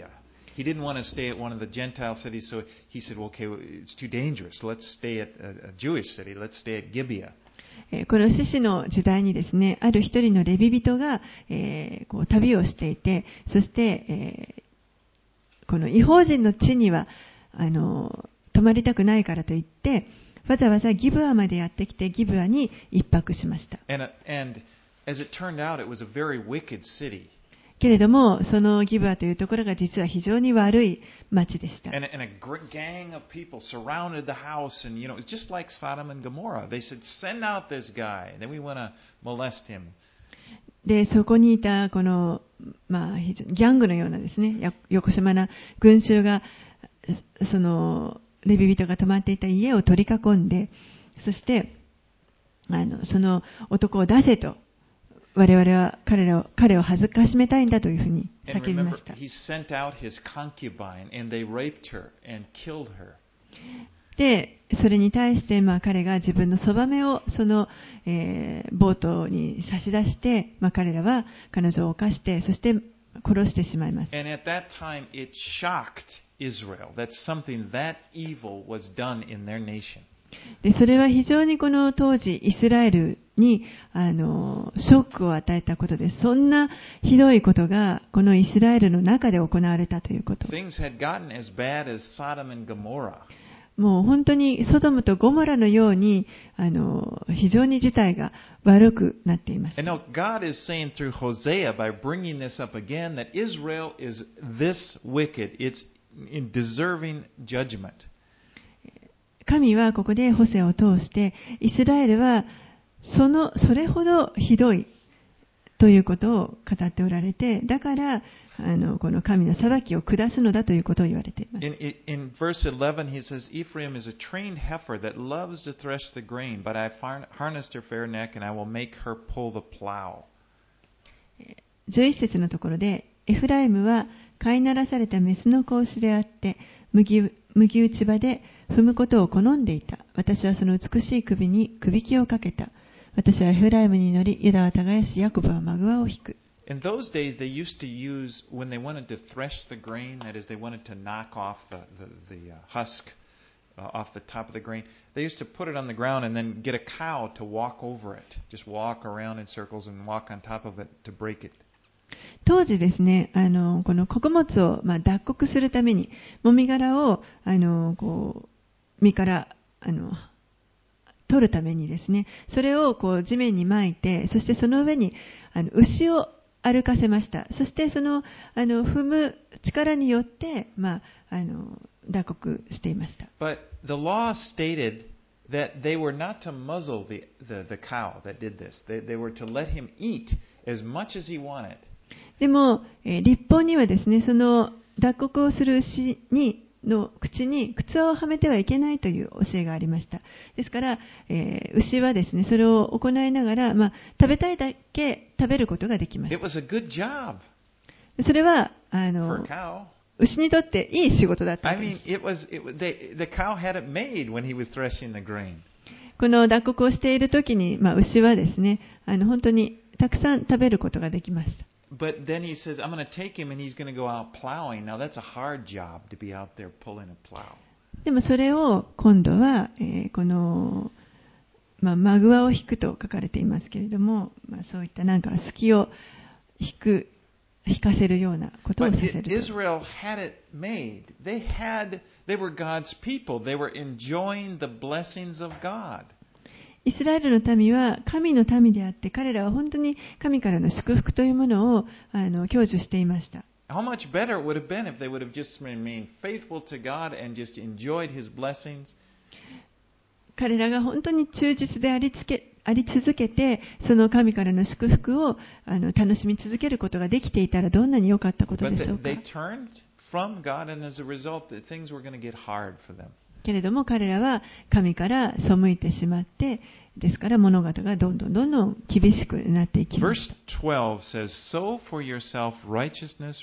He didn't want to stay at one of the Gentile cities, so he said, well, okay, it's too dangerous. Let's stay at a Jewish city. Let's stay at Gibeah. この獅子の時代にですね、ある一人のレビ人が、こう旅をしていて、そして、この異邦人の地には泊まりたくないからといって、わざわざギブアまでやってきて、ギブアに一泊しました。 And as it turned out, it was a very wicked city. けれども、そのギブアというところが実は非常に悪い町でした。 And a gang of people surrounded the house, and it's just like Sodom and Gomorrah. They said, "Send out this guy, and then we want to molest him." で、そこにいたこの非常にギャングのようなですね、横島な群衆がそのレビ人が泊まっていた家を取り囲んで、そしてその男を出せと。我々は彼を恥ずかしめたいんだというふうに叫びました。で、それに対して、彼が自分のそばめをその、ボートに差し出して、彼らは彼女を犯して、そして殺してしまいます。 And at that time it shocked Israel that something that evil was done in their nation. でそれは非常にこの当時イスラエルにショックを与えたことです。そんなひどいことがこのイスラエルの中で行われたということ。もう本当にソドムとゴモラのように非常に事態が悪くなっています。 And now God is saying through Hosea by bringing this up again that Israel is this wicked. It's in deserving judgment. 神はここでホセを通してイスラエルはそれほどひどいということを語っておられて、だからこの神の裁きを下すのだということを言われています。 In verse 11 he says, Ephraim is a trained heifer that loves to thresh the grain, but I harnessed her fair neck and I will make her pull the plow. 11節のところで、エフライムは飼いならされたメスの子牛であって、麦打ち場で踏むことを好んでいた。私はその美しい首に首輝をかけた。私はエフライムに乗り、ユダは耕し、ヤコブはマグワを引く。 In those days, they used to use, when they wanted to thresh the grain, that is, they wanted to knock off the husk off the top of the grain, they used to put it on the ground and then get a cow to walk over it. Just walk around in circles and walk on top of it to break it. 当時ですね、この穀物を脱穀するために、もみ殻を実から取るためにですね、それを地面に撒いて、そしてその上に牛を歩かせました。そしてその踏む力によって脱穀していました。 But the law stated that they were not to muzzle the cow that did this. They were to let him eat as much as he wanted. でも、律法にはですね、その脱穀をする牛の口に靴をはめてはいけないという教えがありました。ですから、牛はですね、それを行いながら、食べたいだけ食べることができました。 It was a good job それは for a cow. 牛にとっていい仕事だったんです。 I mean, the cow had it made when he was threshing the grain. この脱穀をしているときに、牛はですね、本当にたくさん食べることができました。 But then he says, I'm going to take him and he's going to go out plowing. Now that's a hard job to be out there pulling a plow. でもそれを今度は、この、マグワを引くと書かれていますけれども、そういったなんか隙を引かせるようなことをさせる。 But Israel had it made. They were God's people. They were enjoying the blessings of God. イスラエルの民は神の民であって、彼らは本当に神からの祝福というものを享受していました。 How much better it would have been if they would have just remained faithful to God and just enjoyed His blessings. 彼らが本当に忠実であり続けて、その神からの祝福を楽しみ続けることができていたらどんなに良かったことでしょうか。 But they turned from God, and as a result, things were going to get hard for them. けれども彼らは神から背いてしまって、ですから物事がどんどん厳しくなっていきました。 Verse 12 says, Sow for yourself righteousness,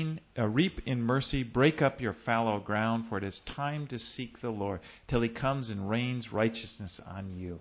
reap in mercy, break up your fallow ground, for it is time to seek the Lord, till He comes and rains righteousness on you.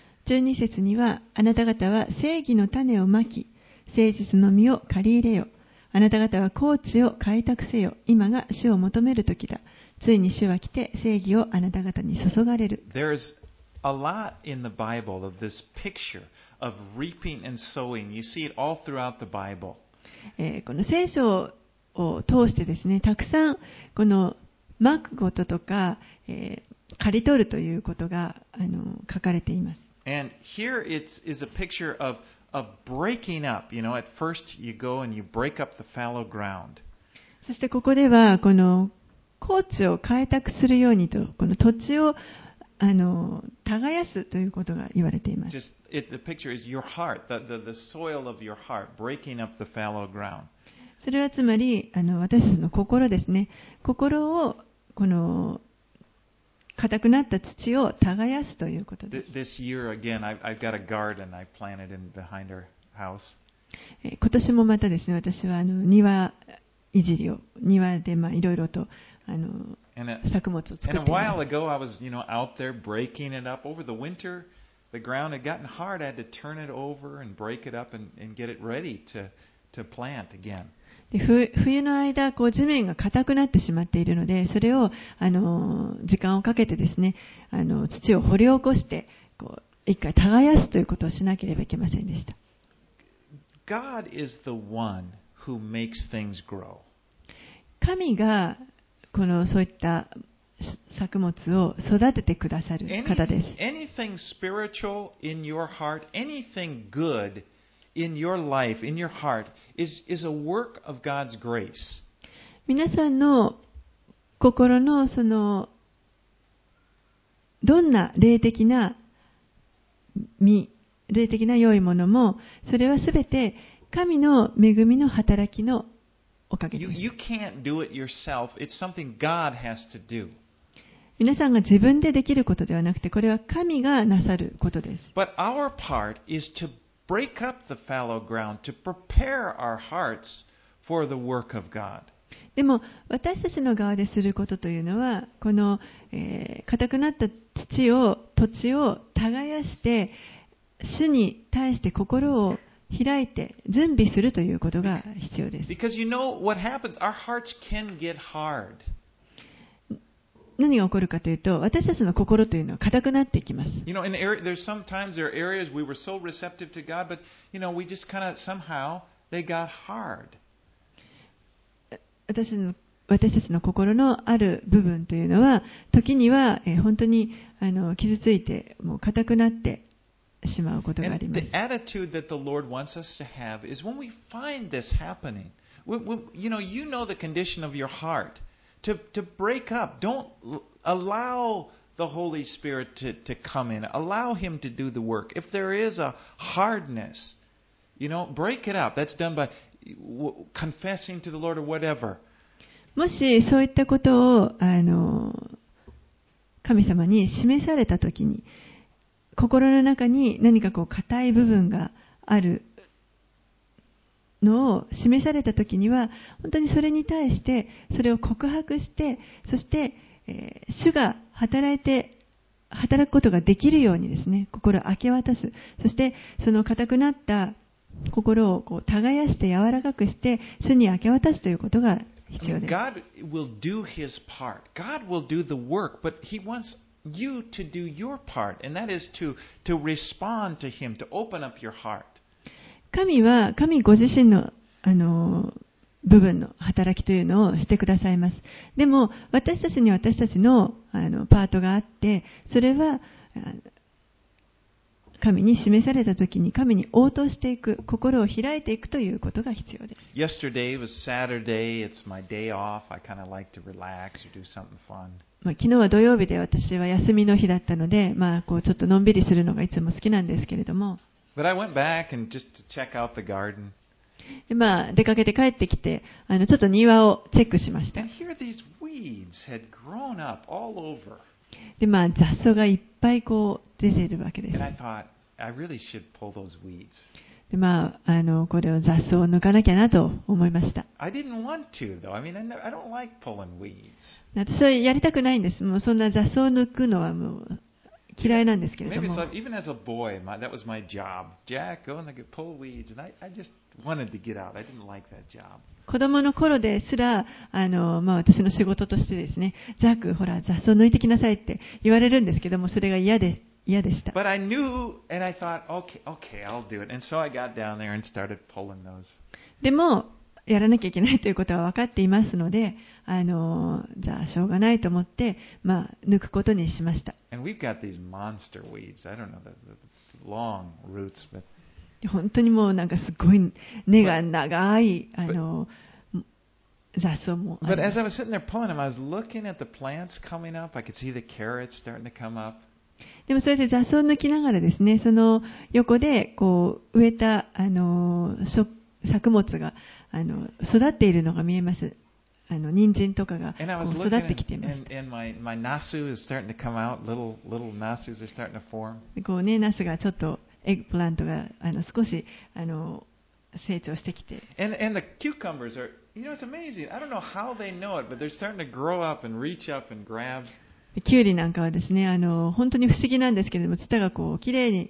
12節には、あなた方は正義の種をまき、誠実の実を刈り入れよ。 あなた方は高地を開拓せよ。今が主を求める時だ。ついに主は来て正義をあなた方に注がれる。 There's a lot in the Bible of this picture of reaping and sowing. You see it all throughout the Bible. この聖書を通してですね、たくさんこのまくこととか、刈り取るということが書かれています。 And here is a picture of breaking up. You know, at first you go and you break up the fallow ground. そしてここではこの高地を開拓するようにと、この土地を耕すということが言われています。 The picture is your heart, the soil of your heart, breaking up the fallow ground. それはつまり私たちの心ですね。心をこの硬くなった土を耕すということです。 This year again, I've got a garden I planted in behind our house. 今年もまたですね、私は庭いじりを庭でいろいろと作物を作っています。 And a while ago, I was out there breaking it up. Over the winter, the ground had gotten hard. I had to turn it over and break it up and get it ready to plant again. で冬の間地面が硬くなってしまっているので、それを時間をかけてですね、土を掘り起こして一回耕すということをしなければいけませんでした。 God is the one who makes things grow. 神がそういった作物を育ててくださる方です。 Anything spiritual in your heart, anything good in your life, in your heart, is a work of God's grace. 皆さんの心のどんな霊的な良いものも、それはすべて神の恵みの働きのおかげです。 You can't do it yourself. It's something God has to do. 皆さんが自分でできることではなくて、これは神がなさることです。 But our part is to break up the fallow ground, to prepare our hearts for the work of God. でも私たちの側ですることというのは、この硬くなった土地を耕して主に対して心を開いて準備するということが必要です。 Because you know what happens, our hearts can get hard. 何が起こるかというと、私たちの心というのは硬くなっていきます。 There's sometimes there are areas we were so receptive to God, but we just kind of somehow they got hard. 私たちの心のある部分というのは、時には本当に傷ついてもう硬くなってしまうことがあります。 The attitude that the Lord wants us to have is when we find this happening, you know the condition of your heart. To break up. Don't allow the Holy Spirit to come in. Allow Him to do the work. If there is a hardness, break it up. That's done by confessing to the Lord or whatever. もしそういったことを神様に示されたときに、心の中に何か硬い部分があるのを示されたときには、本当にそれに対してそれを告白して、そして、主が働くことができるようにですね、心を明け渡す。そしてその硬くなった心を耕して柔らかくして主に明け渡すということが必要です。 God will do His part. God will do the work, but He wants you to do your part, and that is to respond to Him, to open up your heart. 神ご自身の部分の働きというのをしてくださいます。でも私たちには私たちのパートがあって、それは神に示されたときに神に応答していく、心を開いていくということが必要です。 Yesterday was Saturday. It's my day off. I kind of like to relax or do something fun. 昨日は土曜日で私は休みの日だったので、ちょっとのんびりするのがいつも好きなんですけれども。 But I went back and just to check out the garden. で出かけて帰ってきて、ちょっと庭をチェックしました。 And here these weeds had grown up all over. で雑草がいっぱい出ているわけです。 And I thought, I really should pull those weeds. でこれを雑草を抜かなきゃなと思いました。 I didn't want to, though. I mean, I don't like pulling weeds. 私はやりたくないんです。もうそんな雑草を抜くのはもう嫌いなんですけれど Maybe も it's like, even as a boy, that was my job. Jack, go and pull weeds. And I just wanted to get out. I didn't like that job. 子供の頃ですら、私の仕事としてですね、ジャック、ほら、雑草抜いてきなさいって言われるんですけども、それが嫌でした。 But I knew, and I thought, okay, I'll do it. And so I got down there and started pulling those. でも、やらなきゃいけないということは分かっていますので、じゃあ、しょうがないと思って、抜くことにしました。 And we've got these monster weeds. I don't know, the long roots, but... 本当にもうなんかすごい根が長い、雑草も。 But as I was sitting there pulling them, I was looking at the plants coming up. I could see the carrots starting to come up. でもそれで雑草を抜きながらですね、その横でこう植えた作物が育っているのが見えます。人参とかがこう育ってきています。 And my nasu is starting to come out. Little nasus are starting to form. こうね、ナスがちょっとエッグプラントが少し成長してきて。 And the cucumbers are, it's amazing. I don't know how they know it, but they're starting to grow up and reach up and grab. キュウリなんかはですね、本当に不思議なんですけれども、ツタがこう綺麗に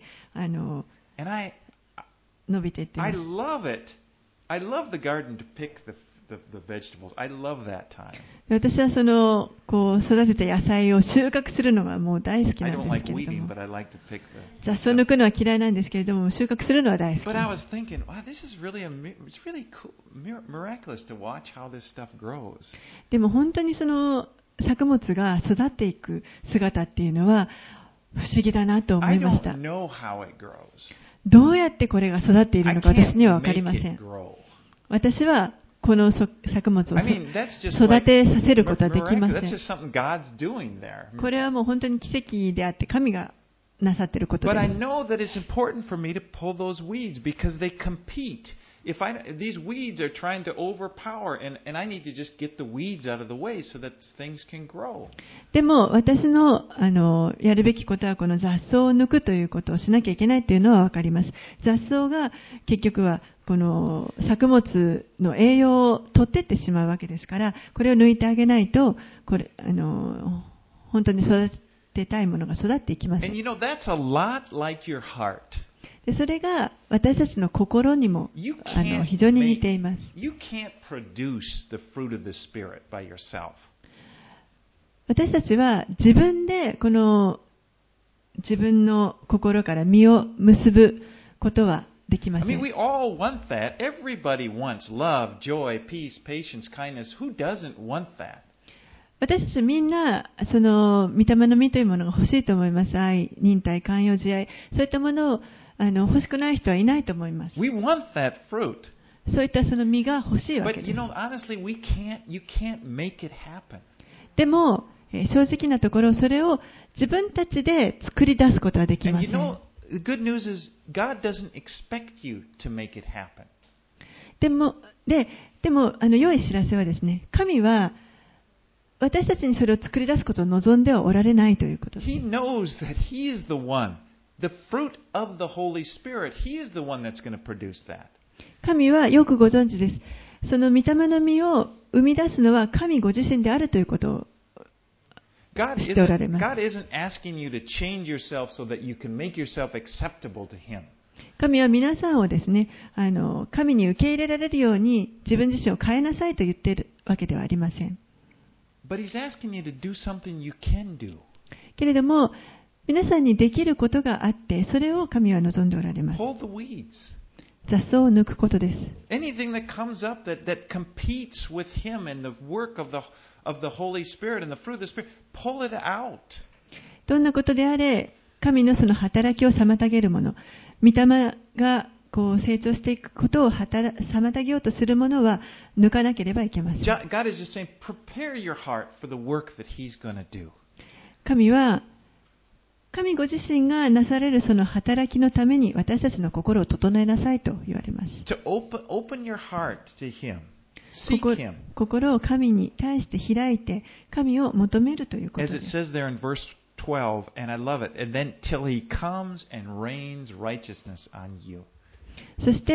伸びていっています。 I love it. I love the garden to pick the vegetables. I love that time. 私はこう育てた野菜を収穫するのがもう大好きなんですけれども、雑草を抜くのは嫌いなんですけれども、収穫するのは大好き。 But I was thinking, wow, this is really it's really cool, miraculous to watch how this stuff grows. でも本当に作物が育っていく姿っていうのは不思議だなと思いました。 I don't know how it grows. どうやってこれが育っているのか私には分かりません。私はこの作物を育てさせることはできません。これはもう本当に奇跡であって神がなさっていることです。 But I know that it's important for me to pull those weeds because they compete. If these weeds are trying to overpower, and I need to just get the weeds out of the way so that things can grow. でも私のやるべきことはこの雑草を抜くということをしなきゃいけないというのはわかります。雑草が結局はこの作物の栄養を取っていってしまうわけですから、これを抜いてあげないとこれ本当に育てたいものが育っていきません。 And that's a lot like your heart. でそれが私たちの心にも非常に似ています。 You can't produce the fruit of the Spirit by yourself. 私たちは自分で自分の心から実を結ぶことはできません。 I mean, we all want that. Everybody wants love, joy, peace, patience, kindness. Who doesn't want that? 私たちみんな御霊の実というものが欲しいと思います。愛、忍耐、寛容、慈愛、そういったものを欲しくない人はいないと思います。 We want that fruit. そういった実が欲しいわけです。 But honestly, you can't make it happen. でも正直なところそれを自分たちで作り出すことはできません。 And the good news is God doesn't expect you to make it happen. でも良い知らせはですね、神は私たちにそれを作り出すことを望んではおられないということです。 He knows that He is the one, the fruit of the Holy Spirit. He is the one that's going to produce that. 神はよくご存知です。その御霊の実を生み出すのは神ご自身であるということを知っておられます。 God isn't asking you to change yourself so that you can make yourself acceptable to Him. 神は皆さんをですね、神に受け入れられるように自分自身を変えなさいと言っているわけではありません。 But He's asking you to do something you can do. けれども、皆さんにできることがあって、それを神は望んでおられます。 Pull the weeds. 雑草を抜くことです。 Anything that comes up that competes with Him and the work of the Holy Spirit and the fruit of the Spirit, pull it out. どんなことであれ、神のその働きを妨げるもの、御霊が成長していくことを妨げようとするものは抜かなければいけません。 God is just saying, prepare your heart for the work that He's going to do. 神は神ご自身がなされるその働きのために私たちの心を整えなさいと言われます。 To open your heart to Him. Seek Him. 心を神に対して開いて神を求めるということです。 As it says there in verse 12, and I love it, and then till He comes and rains righteousness on you. そして、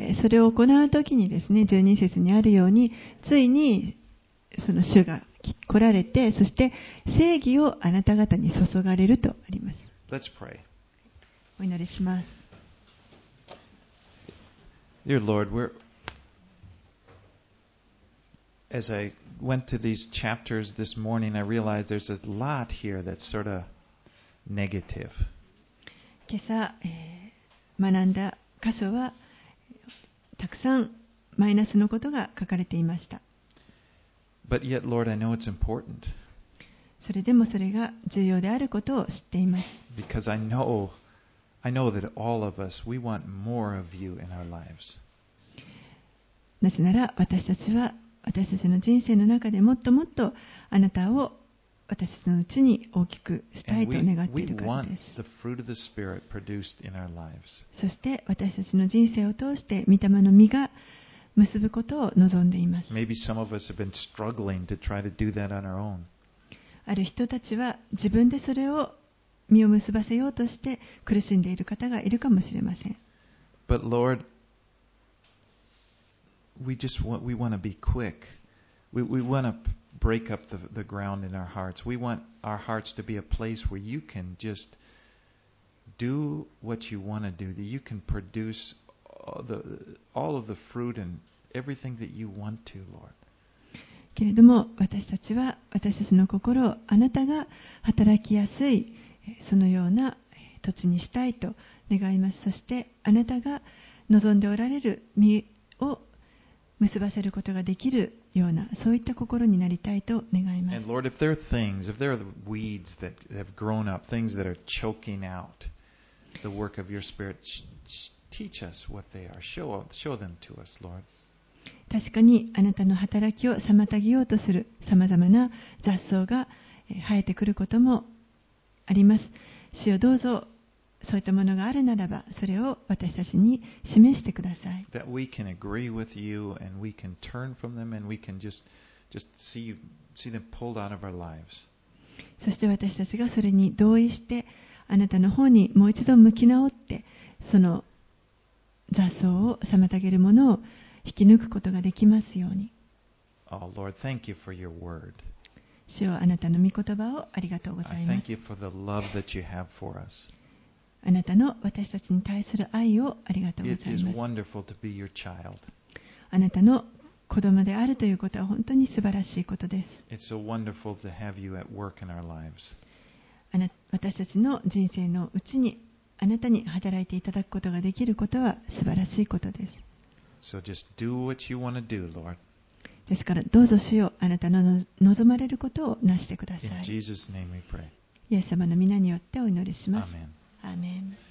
それを行うときにですね、12節にあるように、ついにその主が来られて、そして正義をあなた方に注がれるとあります。 Let's pray. お祈りします。 Dear Lord, as I went to these chapters this morning, I realized there's a lot here that's sort of negative. 今朝、学んだ箇所はたくさんマイナスのことが書かれていました。 But yet, Lord, I know it's important それでもそれが重要であることを知っています。 because I know that all of us, we want more of you in our lives. なぜなら私たちは私たちの人生の中でもっともっとあなたを私たちのうちに大きくしたいと And 願ってい we るから want です。 the fruit of the Spirit produced in our lives. そして私たちの人生を通して御霊の実が結ぶことを望んでいます。 Maybe some of us have been struggling to try to do that on our own. ある人たちは自分でそれを実を結ばせようとして苦しんでいる方がいるかもしれません。 But Lord, we want to be quick. We want to break up the ground in our hearts. We want our hearts to be a place where you can just do what you want to do. That you can produce all of the fruit and everything that you want to, Lord. けれども私たちは私たちの心をあなたが働きやすいそのような土地にしたいと願います。そしてあなたが望んでおられる実を結ばせることができるようなそういった心になりたいと願います。 And Lord, if there are the weeds that have grown up, things that are choking out the work of your Spirit, teach us what they are. Show them to us, Lord. 確かにあなたの働きを妨げようとするさまざまな雑草が生えてくることもあります。主よどうぞそういったものがあるならばそれを私たちに示してください。 That we can agree with you and we can turn from them and we can just see them pulled out of our lives. そして私たちがそれに同意してあなたの方にもう一度向き直ってその雑草を妨げるものを引き抜くことができますように。 Oh Lord, thank you for your word. 主よあなたの御言葉をありがとうござ I います。 thank you for the love that you have for us. あなたの私たちに対する愛をありがとうご It ざい is ます。 wonderful to be your child. あなたの子供であるということは本当に素晴らしいことです。 It's so wonderful to have you at work in our lives. 私たちの人生のうちにあなたに働いていただくことができることは素晴らしいことです。 So just do what you want to do, Lord. ですからどうぞ主よあなたの望まれることをなしてくださ In い。 Jesus' name we pray. イエス様の皆によってお祈りします。 Amen. アーメン。